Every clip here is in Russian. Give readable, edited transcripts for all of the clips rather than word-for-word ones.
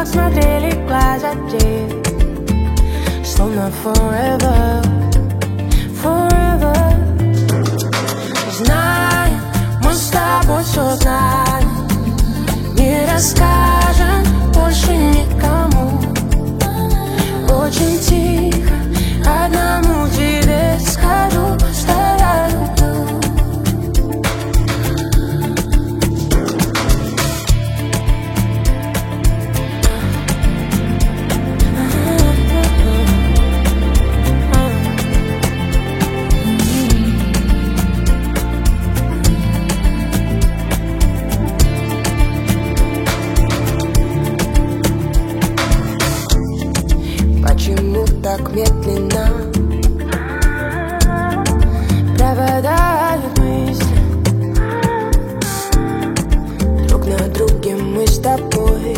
как смотрели глаза те, словно forever, forever. Знаем, мы с тобой все знаем, не расскажем больше никому. Очень тихо одному тебе скажу, что я люблю. Почему так медленно пропадают мысли? Друг на друге мы с тобой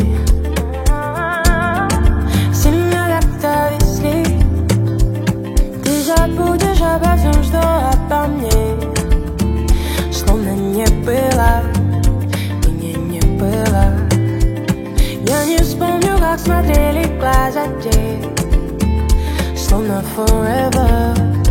сильно как-то везли. Ты забудешь обо всем, что обо мне, словно не было, меня не было. Я не вспомню, как смотрели глаза те, словно forever.